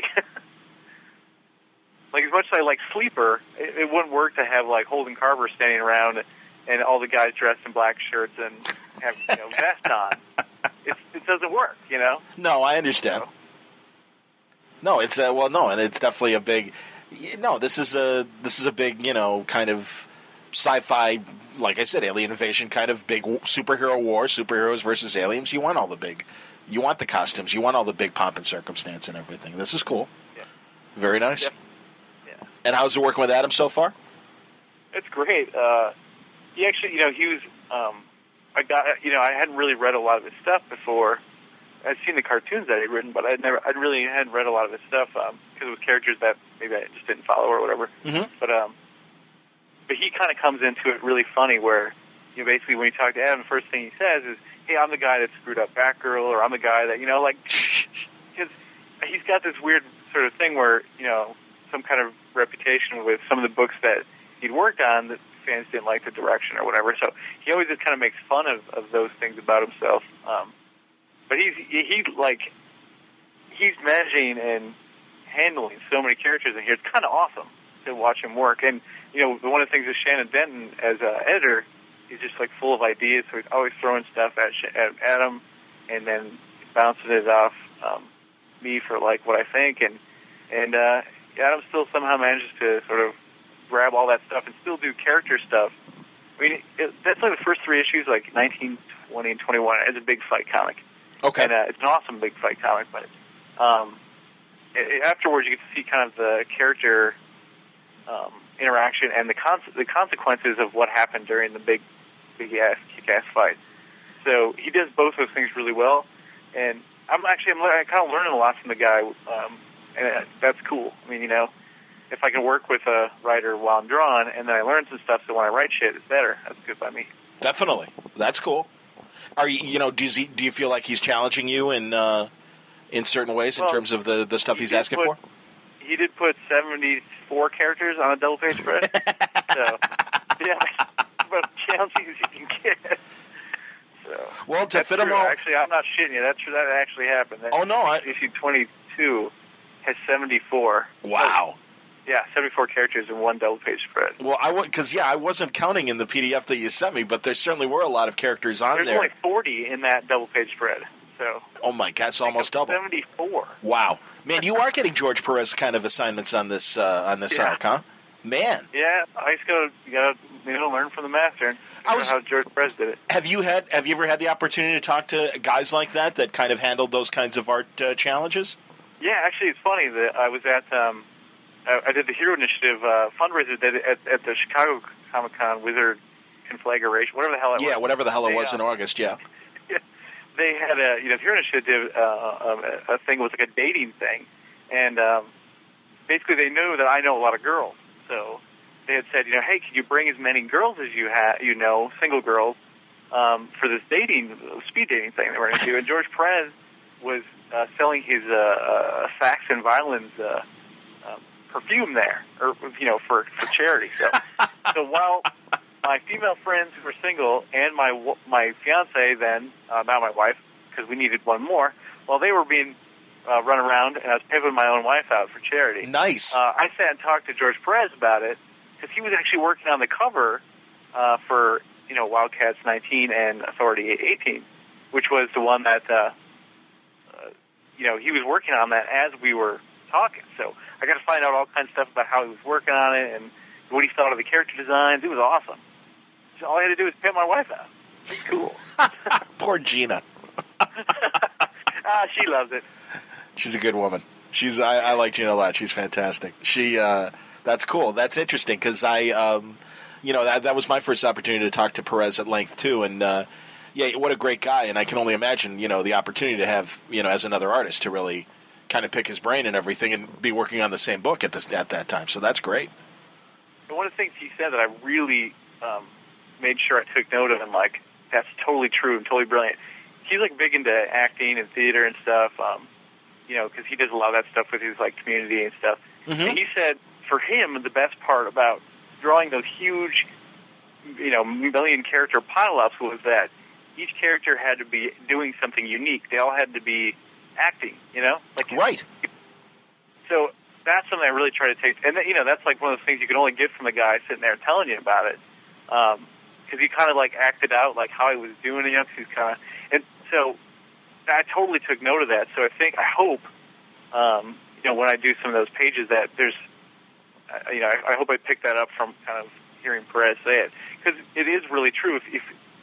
as much as I like Sleeper, it wouldn't work to have like Holden Carver standing around and all the guys dressed in black shirts and have vests on. It doesn't work, No, I understand. So. No, it's and it's definitely a big. No, this is a big, kind of sci-fi, like I said, alien invasion, kind of big superhero war, superheroes versus aliens. You want the costumes, you want all the big pomp and circumstance and everything. This is cool. Yeah. Very nice. Yeah. And how's it working with Adam so far? It's great. He actually, he was, I hadn't really read a lot of his stuff before. I'd seen the cartoons that he'd written, but I really hadn't read a lot of his stuff because it was characters that maybe I just didn't follow or whatever. Mm-hmm. But he kind of comes into it really funny where, basically when you talk to Adam, the first thing he says is, hey, I'm the guy that screwed up Batgirl, or I'm the guy that, because he's got this weird sort of thing where, some kind of reputation with some of the books that he'd worked on that fans didn't like the direction or whatever. So he always just kind of makes fun of those things about himself. But he's managing and handling so many characters in here. It's kind of awesome to watch him work. And, one of the things with Shannon Denton as an editor, he's just like full of ideas. So he's always throwing stuff at Adam and then bouncing it off me for like what I think. And Adam still somehow manages to sort of grab all that stuff and still do character stuff. I mean, that's like the first 3 issues, like 19, 20, and 21. It's a big fight comic. Okay. And it's an awesome big fight comic, but afterwards you get to see kind of the character interaction and the consequences of what happened during the big ass kick-ass fight. So he does both those things really well, and I'm kind of learning a lot from the guy, and that's cool. I mean, if I can work with a writer while I'm drawing, and then I learn some stuff, so when I write shit, it's better. That's good by me. Definitely, that's cool. Are you, do you feel like he's challenging you in certain ways in terms of the stuff he's asking for? He did put 74 characters on a double-page spread. So, yeah, about challenging as you can get. So, well, to fit them all. Actually, I'm not shitting you. That's true. That actually happened. Issue 22 has 74. Wow. Yeah, 74 characters in one double-page spread. Well, I wasn't counting in the PDF that you sent me, but there certainly were a lot of characters on there. There's only 40 in that double-page spread. So. Oh my God, it's almost double. 74. Wow, man, you are getting George Perez kind of assignments on this arc, huh? Man. Yeah, I just gotta learn from the master and figure out how George Perez did it. Have you ever had the opportunity to talk to guys like that kind of handled those kinds of art challenges? Yeah, actually, it's funny that I was at I did the Hero Initiative fundraiser at the Chicago Comic-Con Wizard Conflagration, whatever the hell it was. Yeah, whatever the hell it was in August, yeah. They had the Hero Initiative did a thing, it was like a dating thing. And basically they knew that I know a lot of girls. So they had said, hey, can you bring as many girls as you single girls, for this speed dating thing that we're going to do. And George Perez was selling his Sax and Violins perfume there, or for charity. So while my female friends who were single and my fiance then, now my wife, because we needed one more, while they were being run around, and I was pimping my own wife out for charity. Nice. I sat and talked to George Perez about it, because he was actually working on the cover for Wildcats 19 and Authority 18, which was the one that he was working on that as we were talking. So I got to find out all kinds of stuff about how he was working on it and what he thought of the character designs. It was awesome. So all I had to do was pimp my wife out. It's cool. Poor Gina. She loves it. She's a good woman. I like Gina a lot. She's fantastic. That's cool. That's interesting because that was my first opportunity to talk to Perez at length too. And what a great guy. And I can only imagine, the opportunity to have, as another artist to really kind of pick his brain and everything and be working on the same book at that time. So that's great. And one of the things he said that I really made sure I took note of, and that's totally true and totally brilliant. He's big into acting and theater and stuff, because he does a lot of that stuff with his community and stuff. Mm-hmm. And he said for him the best part about drawing those huge, million character pile-ups was that each character had to be doing something unique. They all had to be acting, right. So that's something I really try to take, and that's one of those things you can only get from the guy sitting there telling you about it, because he kind of acted out how he was doing it, cause he's kind of, and so I totally took note of that. So I hope, when I do some of those pages that there's, I hope I picked that up from kind of hearing Perez say it, because it is really true. If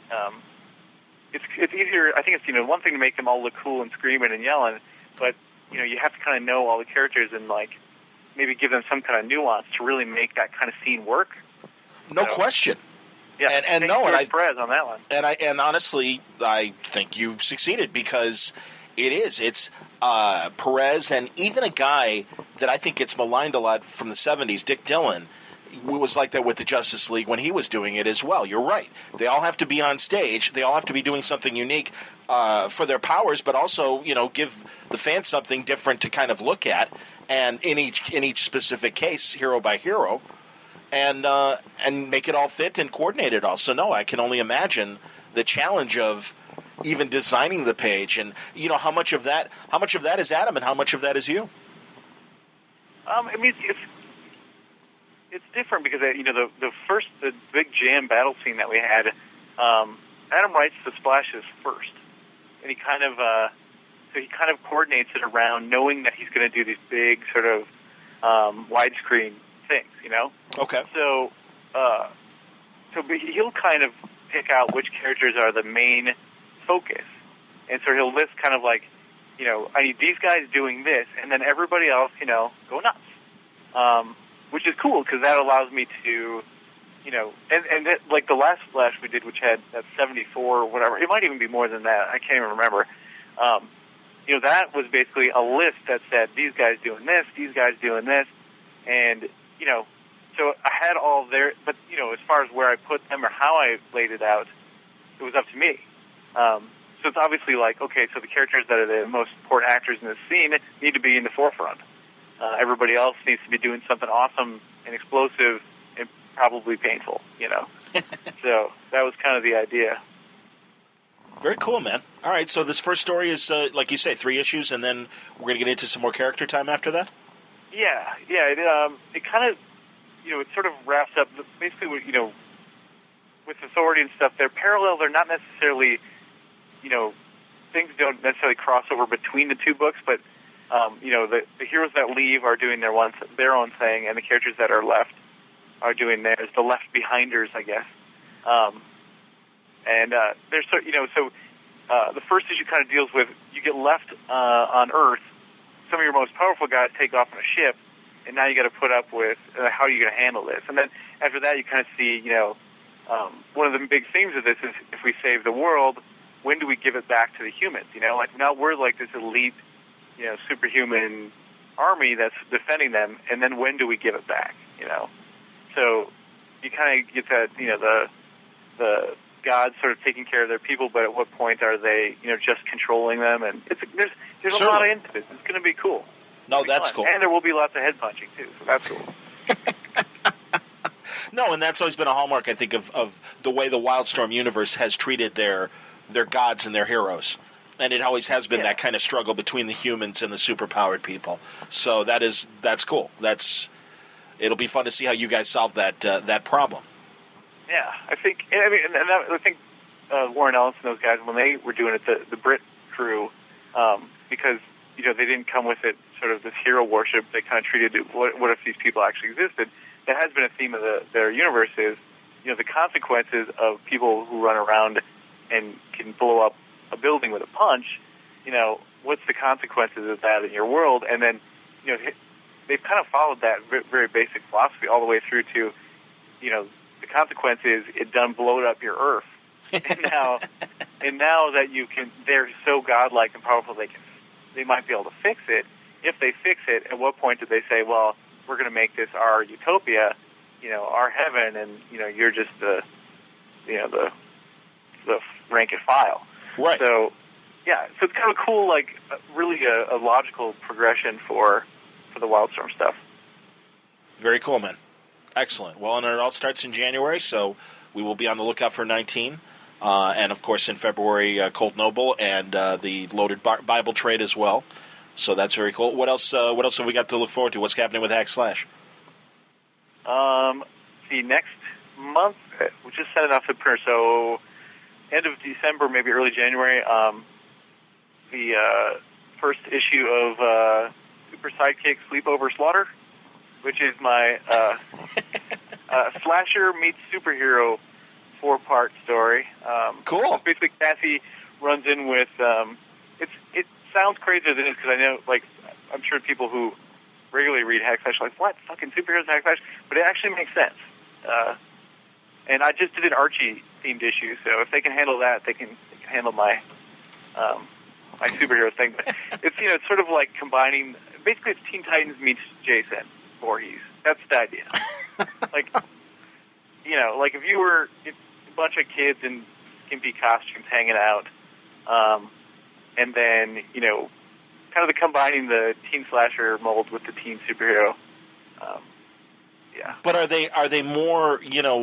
it's easier, I think it's one thing to make them all look cool and screaming and yelling, but you have to kind of know all the characters and maybe give them some kind of nuance to really make that kind of scene work. No question. Yeah, and Perez on that one. And honestly, I think you succeeded because it's Perez, and even a guy that I think gets maligned a lot from the 70s, Dick Dillon, was like that with the Justice League when he was doing it as well. You're right. They all have to be on stage. They all have to be doing something unique for their powers, but also, give the fans something different to kind of look at, and in each specific case, hero by hero, and make it all fit and coordinate it all. So no, I can only imagine the challenge of even designing the page, and how much of that is Adam and how much of that is you? I mean, it's different because the big jam battle scene that we had, Adam writes the splashes first, and he kind of coordinates it around knowing that he's going to do these big sort of widescreen things, Okay. So he'll kind of pick out which characters are the main focus, and so he'll list kind of I need these guys doing this, and then everybody else, go nuts. Which is cool because that allows me to, and that, the last splash we did, which had that 74 or whatever, it might even be more than that. I can't even remember. That was basically a list that said these guys doing this, and so I had all there. But as far as where I put them or how I laid it out, it was up to me. So it's obviously okay, so the characters that are the most important actors in this scene need to be in the forefront. Everybody else needs to be doing something awesome and explosive and probably painful, So that was kind of the idea. Very cool, man. All right, so this first story is, like you say, 3 issues, and then we're going to get into some more character time after that? Yeah. It kind of, it sort of wraps up, basically, with Authority and stuff, they're parallel. They're not necessarily, things don't necessarily cross over between the 2 books, but the heroes that leave are doing their own thing, and the characters that are left are doing theirs. The left behinders, I guess. There's the first issue kind of deals with you get left on Earth. Some of your most powerful guys take off on a ship, and now you got to put up with how are you going to handle this. And then after that, you kind of see, one of the big themes of this is if we save the world, when do we give it back to the humans? Now we're this elite, superhuman army that's defending them, and then when do we give it back? So you kind of get that, the gods sort of taking care of their people, but at what point are they, just controlling them? And there's a lot into this. It's going to be cool. No, that's cool. And there will be lots of head punching too, so that's cool. No, and that's always been a hallmark, I think, of the way the Wildstorm universe has treated their gods and their heroes. And it always has been that kind of struggle between the humans and the superpowered people. So that's cool. That's it'll be fun to see how you guys solve that problem. Yeah, I think Warren Ellis and those guys, when they were doing it, the Brit crew, because they didn't come with it sort of this hero worship. They kind of treated it, what if these people actually existed? That has been a theme of their universe is, the consequences of people who run around and can blow up a building with a punch. What's the consequences of that in your world? And then, they've kind of followed that very basic philosophy all the way through to, the consequence is it done blowed up your Earth. and now that they're so godlike and powerful, they might be able to fix it. If they fix it, at what point do they say, well, we're going to make this our utopia, our heaven, and you're just the rank and file. Right. So yeah, so it's kind of cool, like really a logical progression for the Wildstorm stuff. Very cool, man. Excellent. Well, and it all starts in January, so we will be on the lookout for 19. And, of course, in February, Colt Noble and the Loaded Bible Trade as well. So that's very cool. What else have we got to look forward to? What's happening with Hack Slash? See, next month, we just sent it off to print, so end of December, maybe early January, the first issue of Super Sidekick Sleepover Slaughter, which is my slasher meets superhero 4-part story. Cool. So basically, Cassie runs in with it sounds crazier than it is because I know, like, I'm sure people who regularly read Hack Slash are like, what, fucking superheroes Hack Slash? But it actually makes sense. And I just did an Archie themed issue, so if they can handle that, they can handle my my superhero thing. But it's it's sort of like combining. Basically, it's Teen Titans meets Jason Voorhees. That's the idea. like if you were a bunch of kids in skimpy costumes hanging out, and then kind of the combining the teen slasher mold with the teen superhero. Yeah. But are they more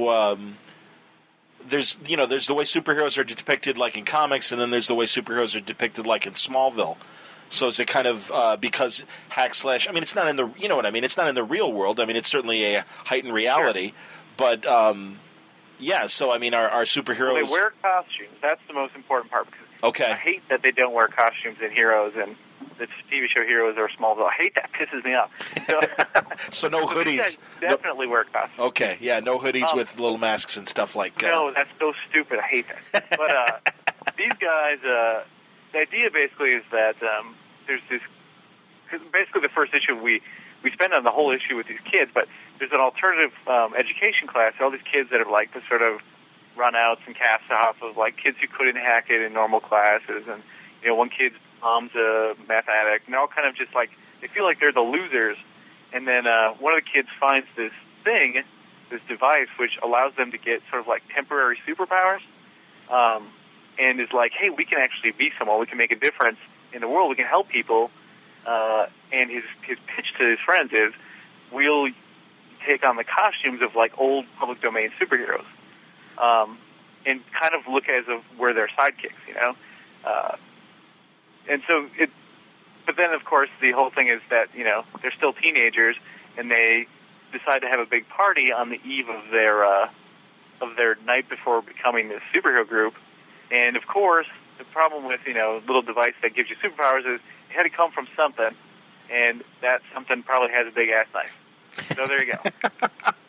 there's the way superheroes are depicted like in comics, and then there's the way superheroes are depicted like in Smallville. So is it kind of because Hack Slash? I mean, it's not in the it's not in the real world. I mean, it's certainly a heightened reality, sure. But yeah. So I mean, our superheroes they wear costumes. That's the most important part because okay. I hate that they don't wear costumes in Heroes and the TV show Heroes or Smallville. I hate that. Pisses me off. So no hoodies. These guys definitely wear costumes. Okay, yeah, no hoodies with little masks and stuff like. No, that's so stupid. I hate that. But these guys, the idea basically is that there's this. Because basically, the first issue we spend on the whole issue with these kids, but there's an alternative education class. All these kids that have like the sort of runouts and cast-offs of like kids who couldn't hack it in normal classes, and one kid's mom's a math addict, and they're all kind of just like they feel like they're the losers. And then one of the kids finds this thing, this device, which allows them to get sort of like temporary superpowers, and is like, hey, we can actually be someone. We can make a difference in the world. We can help people. And his pitch to his friends is, we'll take on the costumes of like old public domain superheroes, and kind of look as if we're their sidekicks, and so but then of course the whole thing is that, they're still teenagers and they decide to have a big party on the eve of their night before becoming this superhero group. And of course, the problem with, little device that gives you superpowers is it had to come from something, and that something probably has a big ass knife. So there you go.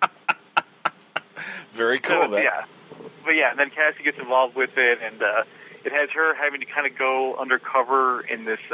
Very cool, man. Yeah. But yeah, and then Cassie gets involved with it, and it has her having to kind of go undercover in this.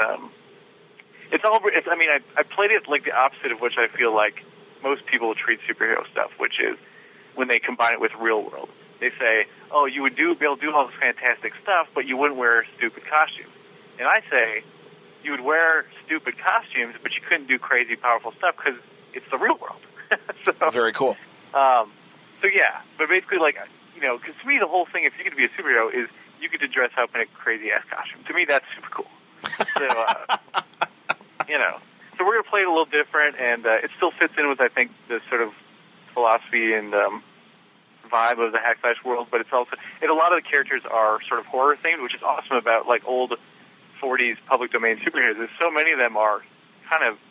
I played it like the opposite of which I feel like most people treat superhero stuff, which is when they combine it with real world. They say, oh, you would be able to do all this fantastic stuff, but you wouldn't wear stupid costumes. And I say, you would wear stupid costumes, but you couldn't do crazy, powerful stuff because it's the real world. So, very cool. So yeah, but basically, because to me the whole thing, if you get to be a superhero, is you get to dress up in a crazy ass costume. To me, that's super cool. So, so we're gonna play it a little different, and it still fits in with, I think, the sort of philosophy and vibe of the Hack Slash world, but it's also, and a lot of the characters are sort of horror themed, which is awesome about like old 40s public domain superheroes. So many of them are kind of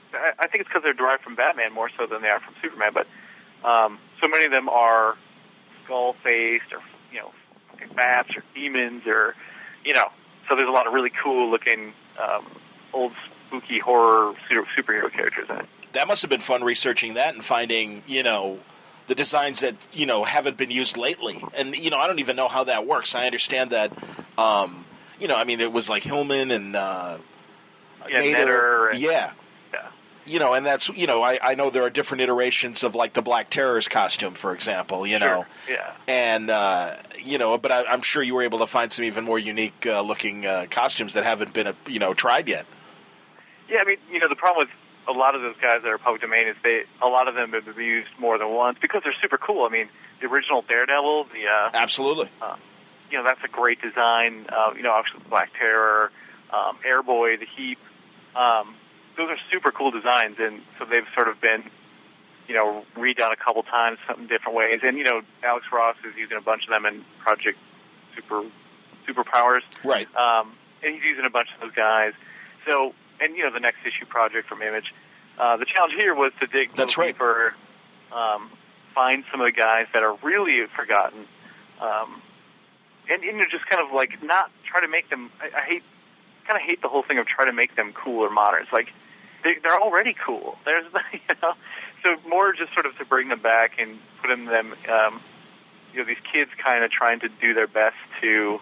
I think it's because they're derived from Batman more so than they are from Superman. But so many of them are skull-faced, or bats, or demons, or So there's a lot of really cool-looking old spooky horror superhero characters in it. That must have been fun researching that and finding, the designs that, haven't been used lately. And, I don't even know how that works. I understand that, it was like Hillman and Nader. Yeah. And that's, I know there are different iterations of, like, the Black Terror's costume, for example, Sure. Yeah. And, but I'm sure you were able to find some even more unique looking costumes that haven't been, tried yet. Yeah, the problem with a lot of those guys that are public domain is a lot of them have been used more than once because they're super cool. The original Daredevil, Absolutely. That's a great design. Obviously Black Terror, Airboy, the Heap. Those are super cool designs, and so they've sort of been, redone a couple times, some different ways. And Alex Ross is using a bunch of them in Project Superpowers, right? And he's using a bunch of those guys. So, and the next issue project from Image. The challenge here was to dig deeper, find some of the guys that are really forgotten, and just kind of like not try to make them. I hate the whole thing of trying to make them cool or modern. It's like they're already cool. There's so more just sort of to bring them back and put in them. These kids kind of trying to do their best to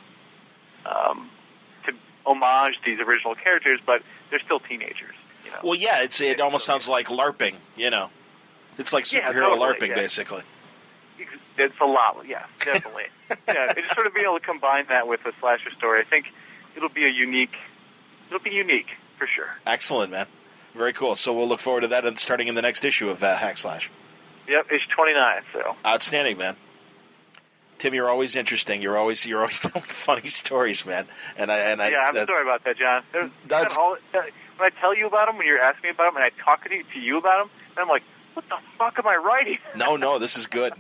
homage these original characters, but they're still teenagers. Well, yeah, it almost sounds like LARPing. It's like superhero LARPing, basically. It's a lot, yeah, definitely. It's just sort of being able to combine that with a slasher story. I think it'll be unique for sure. Excellent, man. Very cool. So we'll look forward to that and starting in the next issue of Hack Slash. Yep, issue 29. So outstanding, man. Tim, you're always interesting. You're always telling funny stories, man. And I'm sorry about that, John. When I tell you about them, when you're asking me about them, and I talk to you about them, and I'm like, what the fuck am I writing? No, this is good.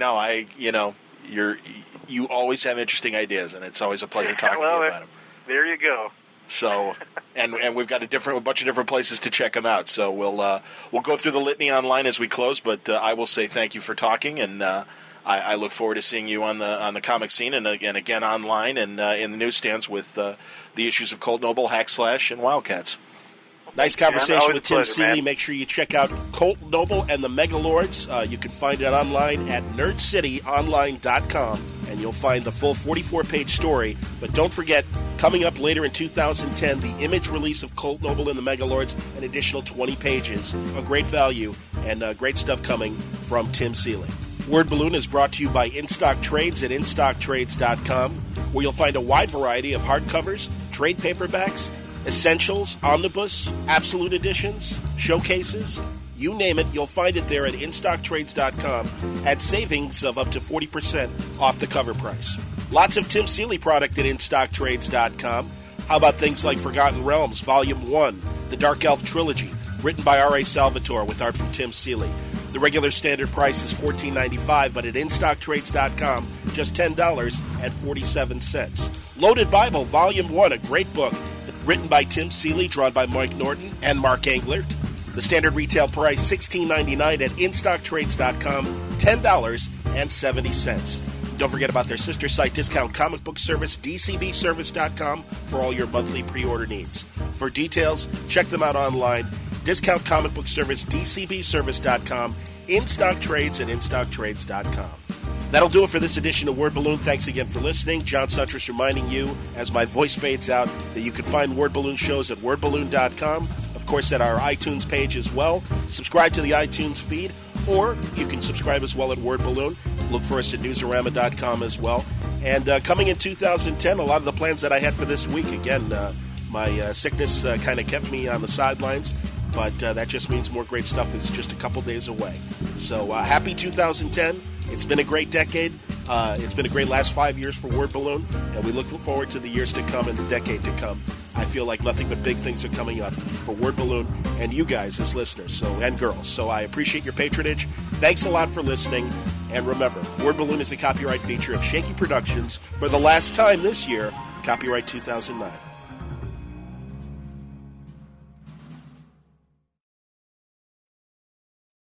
You always have interesting ideas, and it's always a pleasure talking to you about them. There you go. So, and we've got a bunch of different places to check them out. So we'll go through the litany online as we close. But I will say thank you for talking, and I look forward to seeing you on the comic scene and again online and in the newsstands with the issues of Colt Noble, Hack Slash, and Wildcats. Nice conversation with Tim Seeley. Man. Make sure you check out Colt Noble and the Megalords. You can find it online at nerdcityonline.com, and you'll find the full 44-page story. But don't forget, coming up later in 2010, the Image release of Colt Noble and the Megalords, an additional 20 pages, a great value, and great stuff coming from Tim Seeley. Word Balloon is brought to you by InStock Trades at InStockTrades.com, where you'll find a wide variety of hardcovers, trade paperbacks, essentials, omnibus, absolute editions, showcases, you name it, you'll find it there at InStockTrades.com at savings of up to 40% off the cover price. Lots of Tim Seeley product at InStockTrades.com. How about things like Forgotten Realms, Volume 1, the Dark Elf Trilogy, written by R.A. Salvatore with art from Tim Seeley. The regular standard price is $14.95, but at InStockTrades.com, just $10.47. Loaded Bible, Volume 1, a great book, written by Tim Seeley, drawn by Mike Norton and Mark Englert. The standard retail price, $16.99 at InStockTrades.com, $10.70. Don't forget about their sister site discount comic book service, DCBService.com, for all your monthly pre-order needs. For details, check them out online. Discount comic book service, DCBService.com, InStock Trades at InStockTrades.com. That'll do it for this edition of Word Balloon. Thanks again for listening. John Suntress reminding you, as my voice fades out, that you can find Word Balloon shows at WordBalloon.com. Of course, at our iTunes page as well. Subscribe to the iTunes feed, or you can subscribe as well at Word Balloon. Look for us at Newsarama.com as well. And coming in 2010, a lot of the plans that I had for this week, again, my sickness kind of kept me on the sidelines, but that just means more great stuff is just a couple days away. So happy 2010. It's been a great decade. It's been a great last 5 years for Word Balloon, and we look forward to the years to come and the decade to come. I feel like nothing but big things are coming up for Word Balloon and you guys as listeners and girls. So I appreciate your patronage. Thanks a lot for listening. And remember, Word Balloon is a copyright feature of Shaky Productions for the last time this year, copyright 2009.